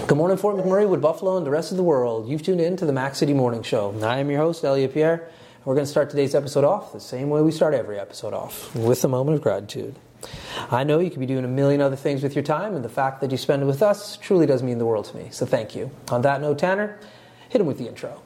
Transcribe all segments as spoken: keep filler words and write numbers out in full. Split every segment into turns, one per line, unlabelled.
Good morning, Fort McMurray, Wood Buffalo, and the rest of the world. You've tuned in to the Mac City Morning Show. I am your host, Elliot Pierre. And we're going to start today's episode off the same way we start every episode off, with a moment of gratitude. I know you could be doing a million other things with your time, and the fact that you spend it with us truly does mean the world to me. So thank you. On that note, Tanner, hit him with the intro.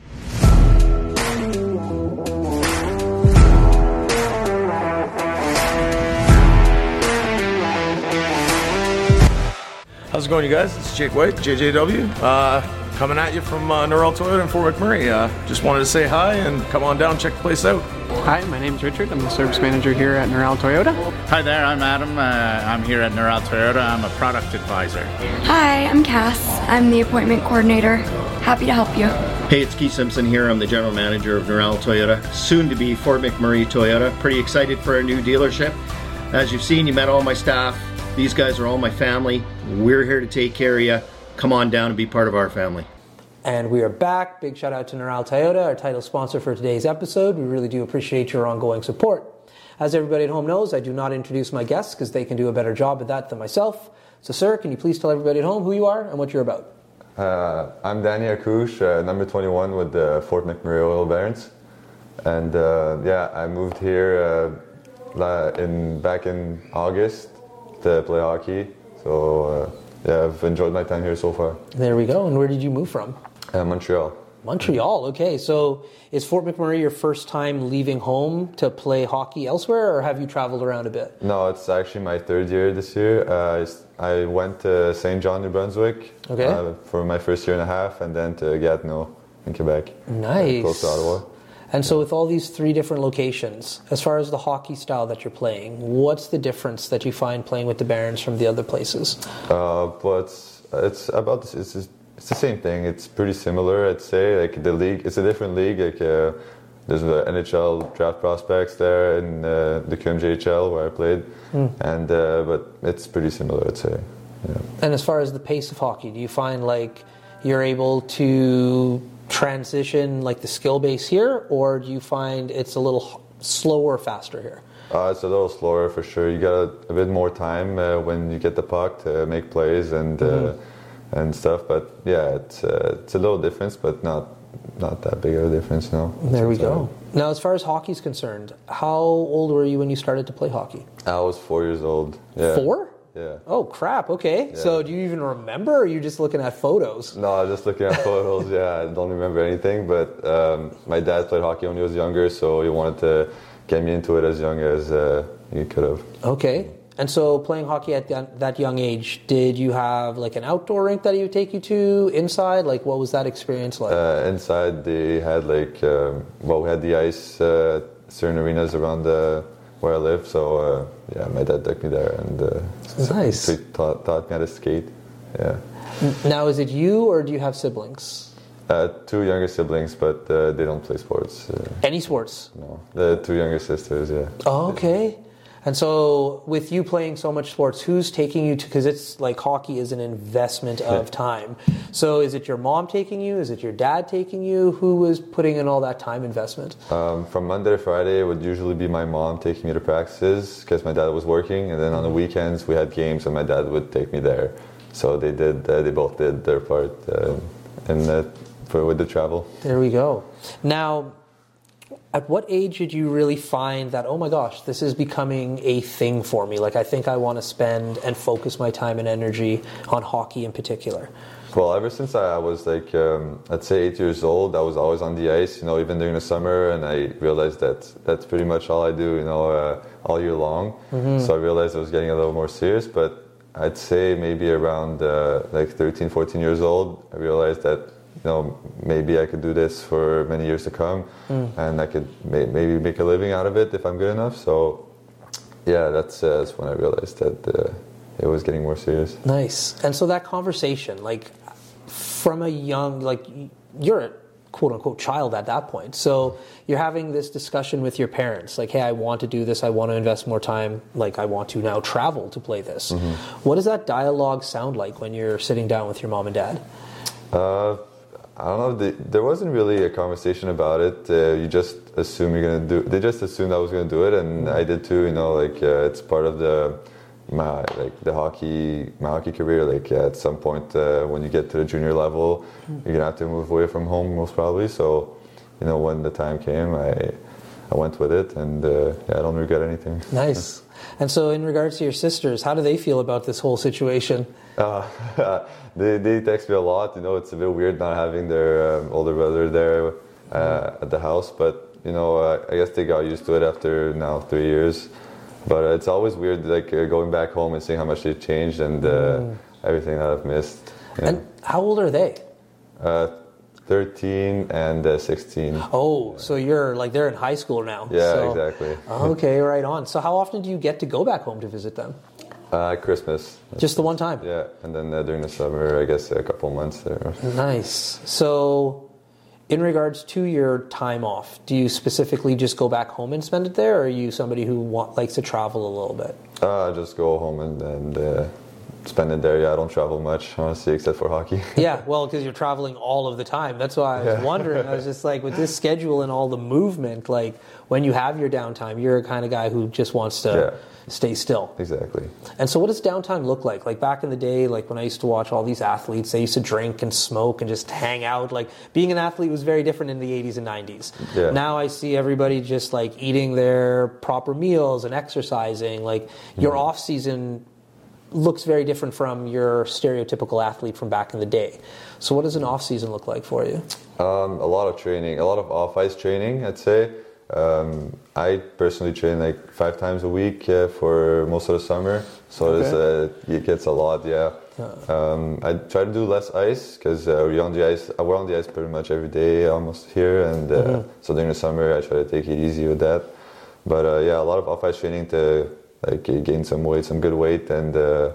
How's it going, you guys? It's Jake White, J J W, uh, coming at you from uh, Norrell Toyota in Fort McMurray. Uh, just wanted to say hi and come on down, check the place out.
Hi, my name's Richard. I'm the service manager here at Norrell Toyota.
Hi there, I'm Adam. Uh, I'm here at Norrell Toyota. I'm a product advisor.
Hi, I'm Cass. I'm the appointment coordinator. Happy to help you.
Hey, it's Keith Simpson here. I'm the general manager of Norrell Toyota, soon to be Fort McMurray Toyota. Pretty excited for our new dealership. As you've seen, you met all my staff. These guys are all my family. We're here to take care of you. Come on down and be part of our family.
And we are back. Big shout out to Norrell Toyota, our title sponsor for today's episode. We really do appreciate your ongoing support. As everybody at home knows, I do not introduce my guests because they can do a better job at that than myself. So, sir, can you please tell everybody at home who you are and what you're about?
Uh, I'm Danny Akouche, uh, number twenty-one with the Fort McMurray Oil Barons. And uh, yeah, I moved here uh, in back in August to play hockey. So uh, yeah, I've enjoyed my time here so far.
There we go. And where did you move from?
Uh, Montreal.
Montreal, okay. So is Fort McMurray your first time leaving home to play hockey elsewhere, or have you traveled around a bit?
No, it's actually my third year this year. Uh, I went to Saint John, New Brunswick
okay.
uh, for my first year and a half, and then to Gatineau in Quebec.
Nice.
Uh, close to Ottawa.
And so with all these three different locations, as far as the hockey style that you're playing, what's the difference that you find playing with the Barons from the other places?
Uh, but it's about it's just, it's the same thing. It's pretty similar, I'd say. Like the league, it's a different league. Like uh, there's the N H L draft prospects there and uh, the Q M J H L where I played, mm. and uh, but it's pretty similar, I'd say. Yeah. And
as far as the pace of hockey, do you find like you're able to transition like the skill base here, or do you find it's a little slower, faster here?
Uh, it's a little slower for sure. You got a, a bit more time uh, when you get the puck to make plays and mm-hmm. uh, and stuff. But yeah, it's uh, it's a little difference, but not not that big of a difference. No.
There we
it's,
go.
Uh,
now, as far as hockey's concerned, how old were you when you started to play hockey?
I was four years old. Yeah.
Four?
Yeah.
Oh, crap. Okay. Yeah. So do you even remember, or are you just looking at photos?
No, I was just looking at photos. Yeah, I don't remember anything. But um, my dad played hockey when he was younger, so he wanted to get me into it as young as uh, he could have.
Okay. And so playing hockey at that, that young age, did you have like an outdoor rink that he would take you to? Inside? Like, what was that experience like?
Uh, inside, they had like, um, well, we had the ice, uh, certain arenas around the... where I live, so uh, yeah, my dad took me there and uh,
nice.
so taught, taught me how to skate. Yeah.
Now, is it you or do you have siblings?
Uh, two younger siblings, but uh, they don't play sports. Uh,
Any sports?
No, the two younger sisters. Yeah.
Oh, okay. And so, with you playing so much sports, who's taking you to? Because it's like hockey is an investment of time. So, is it your mom taking you? Is it your dad taking you? Who was putting in all that time investment?
Um, from Monday to Friday, it would usually be my mom taking me to practices because my dad was working, and then on the weekends we had games, and my dad would take me there. So they did. Uh, they both did their part uh, in the, for with the travel.
There we go. Now, at what age did you really find that, oh my gosh, this is becoming a thing for me? Like, I think I want to spend and focus my time and energy on hockey in particular.
Well, ever since I was like, um, I'd say eight years old, I was always on the ice, you know, even during the summer, and I realized that that's pretty much all I do, you know, uh, all year long. Mm-hmm. So I realized I was getting a little more serious, but I'd say maybe around uh, like thirteen, fourteen years old, I realized that, you know, maybe I could do this for many years to come, mm. and I could may- maybe make a living out of it if I'm good enough. So, yeah, that's, uh, that's when I realized that uh, it was getting more serious.
Nice. And so that conversation, like, from a young, like, you're a quote-unquote child at that point. So you're having this discussion with your parents, like, hey, I want to do this, I want to invest more time, like, I want to now travel to play this. Mm-hmm. What does that dialogue sound like when you're sitting down with your mom and dad?
Uh... I don't know. They, there wasn't really a conversation about it. Uh, you just assume you're gonna do. They just assumed I was gonna do it, and I did too. You know, like uh, it's part of the my like the hockey my hockey career. Like yeah, at some point uh, when you get to the junior level, you're gonna have to move away from home most probably. So, you know, when the time came, I I went with it, and uh, yeah, I don't regret anything.
Nice. And so, in regards to your sisters, how do they feel about this whole situation?
Uh, they they text me a lot. You know, it's a bit weird not having their um, older brother there uh, at the house, but you know, uh, I guess they got used to it after now three years. But uh, it's always weird, like uh, going back home and seeing how much they've changed and uh, mm. everything that I've missed. Yeah.
And how old are they?
Uh, thirteen and uh, sixteen.
Oh, so you're like they're in high school now.
Yeah,
so,
exactly.
Okay, right on. So how often do you get to go back home to visit them?
Uh, Christmas.
Just the one time?
Yeah, and then uh, during the summer, I guess a couple months there.
Nice. So, in regards to your time off, do you specifically just go back home and spend it there, or are you somebody who want, likes to travel a little bit?
Uh, just go home and, and uh, spend it there. Yeah, I don't travel much, honestly, except for hockey.
Yeah, well, because you're traveling all of the time. That's why I was
yeah.
wondering. I was just like, with this schedule and all the movement, like, when you have your downtime, you're a kind of guy who just wants to
yeah.
stay still.
Exactly.
And so what does downtime look like? Like, back in the day, like, when I used to watch all these athletes, they used to drink and smoke and just hang out. Like, being an athlete was very different in the eighties and nineties.
Yeah.
Now I see everybody just, like, eating their proper meals and exercising. Like, your mm. off-season looks very different from your stereotypical athlete from back in the day. So what does an off-season look like for you?
Um, a lot of training, a lot of off-ice training, I'd say. Um, I personally train like five times a week uh, for most of the summer, so okay. uh, it gets a lot. Yeah, um, I try to do less ice because uh, we're on the ice. We're on the ice pretty much every day, almost here, and uh, mm-hmm. so during the summer I try to take it easy with that. But uh, yeah, a lot of off-ice training to like gain some weight, some good weight, and uh,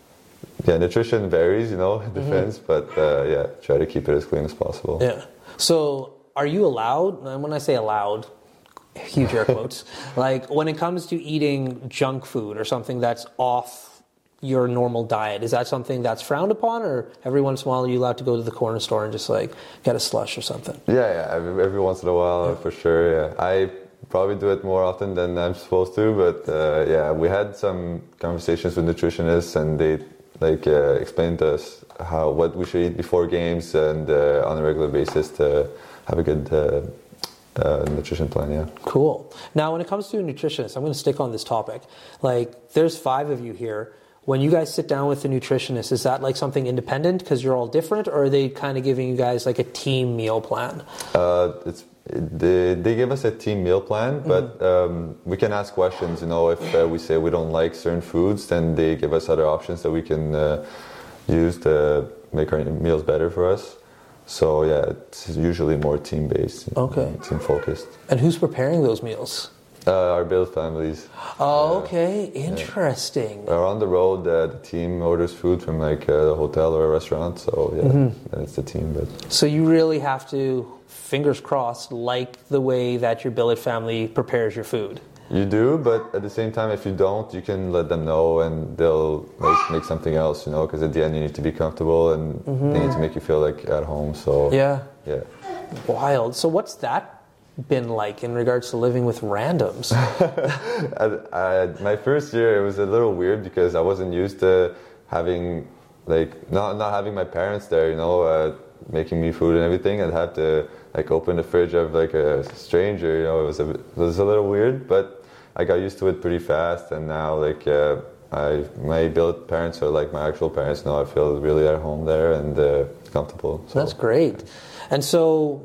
yeah, nutrition varies, you know, it depends. Mm-hmm. But uh, yeah, try to keep it as clean as possible.
Yeah. So, are you allowed? And when I say allowed, huge air quotes, like when it comes to eating junk food or something that's off your normal diet, is that something that's frowned upon, or every once in a while are you allowed to go to the corner store and just like get a slush or something?
Yeah, yeah, every, every once in a while, yeah. for sure. Yeah, I probably do it more often than I'm supposed to, but uh, yeah, we had some conversations with nutritionists, and they like uh, explained to us how what we should eat before games and uh, on a regular basis to have a good uh, Uh, nutrition plan, yeah.
Cool. Now, when it comes to a nutritionist, I'm going to stick on this topic. Like, there's five of you here. When you guys sit down with the nutritionist, is that like something independent because you're all different, or are they kind of giving you guys like a team meal plan?
Uh, it's they, they give us a team meal plan, but mm-hmm. um, we can ask questions. You know, if uh, we say we don't like certain foods, then they give us other options that we can uh, use to make our meals better for us. So yeah, it's usually more team-based,
okay,
team-focused.
And who's preparing those meals?
Uh, our build families.
Oh, okay, uh, interesting.
Yeah. We're on the road. Uh, the team orders food from like a hotel or a restaurant. So yeah, mm-hmm. it's the team. But
so you really have to, fingers crossed, like the way that your billet family prepares your food.
You do, but at the same time, if you don't, you can let them know, and they'll like make something else, you know, because at the end you need to be comfortable, and mm-hmm. they need to make you feel like at home. So
yeah,
yeah,
wild. So what's that been like in regards to living with randoms?
I, I, my first year, it was a little weird because I wasn't used to having like not not having my parents there, you know, uh, making me food and everything. I'd have to like open the fridge of like a stranger, you know. It was a it was a little weird, but I got used to it pretty fast, and now like uh, I my billet parents are like my actual parents now. I feel really at home there and uh, comfortable. So.
That's great. And so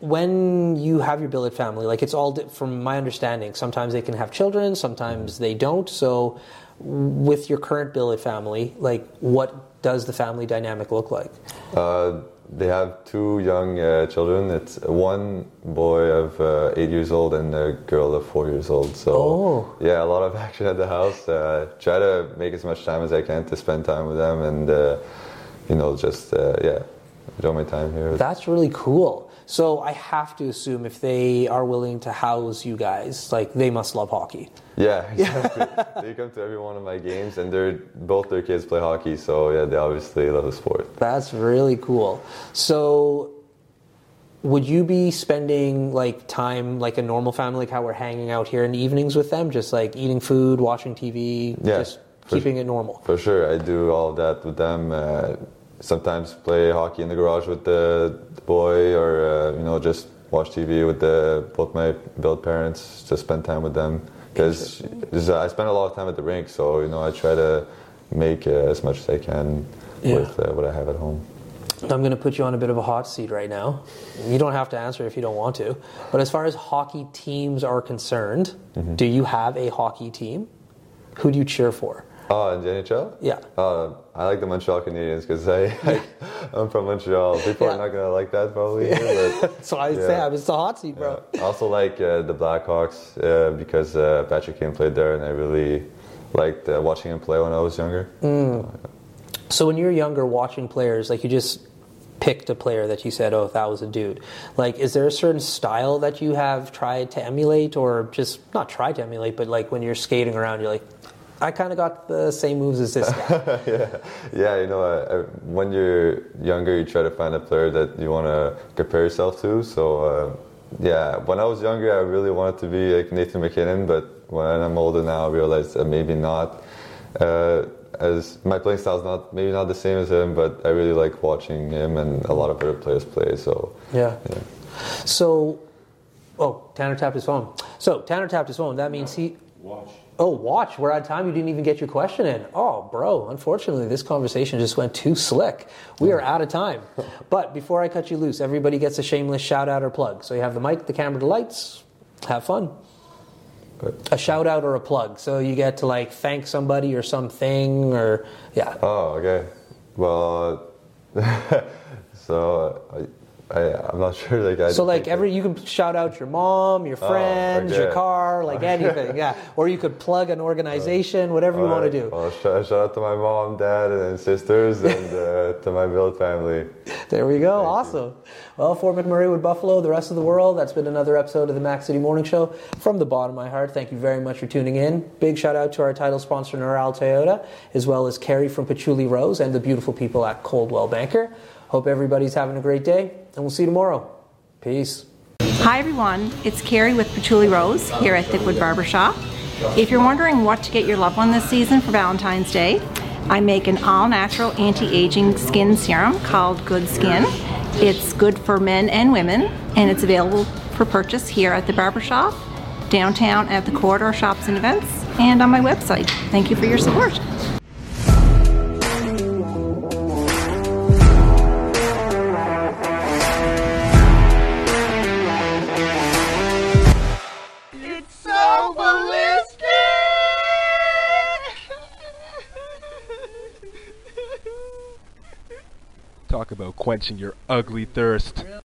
when you have your billet family, like it's all di- from my understanding, sometimes they can have children, sometimes they don't. So with your current billet family, like what does the family dynamic look like?
Uh, They have two young uh, children. It's one boy of uh, eight years old and a girl of four years old. So
oh.
yeah, a lot of action at the house. Uh, try to make as much time as I can to spend time with them, and uh, you know, just uh, yeah, enjoy my time here.
That's really cool. So I have to assume if they are willing to house you guys, like they must love hockey.
Yeah, exactly. They come to every one of my games, and they're both their kids play hockey, so yeah, they obviously love the sport.
That's really cool. So would you be spending like time like a normal family, like how we're hanging out here in the evenings with them, just like eating food, watching T V,
yeah.
just keeping it normal.
For sure, I do all of that with them. Uh, sometimes play hockey in the garage with the, the boy, or uh, you know, just watch T V with the both my build parents. Just spend time with them because uh, I spend a lot of time at the rink. So you know, I try to make uh, as much as I can yeah. with uh, what I have at home.
I'm going to put you on a bit of a hot seat right now. You don't have to answer if you don't want to. But as far as hockey teams are concerned, mm-hmm. do you have a hockey team? Who do you cheer for?
Oh, in the N H L?
Yeah.
Uh, I like the Montreal Canadiens because I, I, I'm from Montreal. People yeah. are not going to like that probably. Here, but,
so I yeah. say it's the hot seat, bro.
Yeah. I also like uh, the Blackhawks uh, because uh, Patrick Kane played there, and I really liked uh, watching him play when I was younger.
Mm. Uh, so when you're younger watching players, like you just picked a player that you said, oh, that was a dude. Like, is there a certain style that you have tried to emulate, or just not tried to emulate, but like when you're skating around, you're like, I kind of got the same moves as this guy.
yeah, yeah. You know, uh, when you're younger, you try to find a player that you want to compare yourself to. So, uh, yeah, when I was younger, I really wanted to be like Nathan MacKinnon, but when I'm older now, I realized that maybe not. Uh, as my playing style is not maybe not the same as him, but I really like watching him and a lot of other players play. So
yeah.
yeah.
So, oh, Tanner tapped his phone. So Tanner tapped his phone. That means he.
Watch.
Oh, watch. We're out of time. You didn't even get your question in. Oh, bro. Unfortunately, this conversation just went too slick. We are out of time. But before I cut you loose, everybody gets a shameless shout out or plug. So you have the mic, the camera, the lights. Have fun. A shout out or a plug. So you get to like thank somebody or something, or yeah.
Oh, okay. Well, uh, so I, I, I'm not sure. Like, I
so like every you can shout out your mom, your friends, oh, okay. your car, like anything, yeah. Or you could plug an organization, whatever you
right.
want to do.
Well, shout, shout out to my mom, dad, and sisters, and uh, to my build family.
There we go.
Thank
awesome.
You.
Well, Fort McMurray with Buffalo, the rest of the world. That's been another episode of the Mac City Morning Show. From the bottom of my heart, thank you very much for tuning in. Big shout out to our title sponsor, Neural Toyota, as well as Carrie from Patchouli Rose and the beautiful people at Coldwell Banker. Hope everybody's having a great day, and we'll see you tomorrow. Peace.
Hi everyone, it's Carrie with Patchouli Rose here at Thickwood Barbershop. If you're wondering what to get your loved one this season for Valentine's Day, I make an all-natural anti-aging skin serum called Good Skin. It's good for men and women, and it's available for purchase here at the barbershop, downtown at the Corridor Shops and Events, and on my website. Thank you for your support.
It's so ballistic!
Talk about quenching your ugly thirst.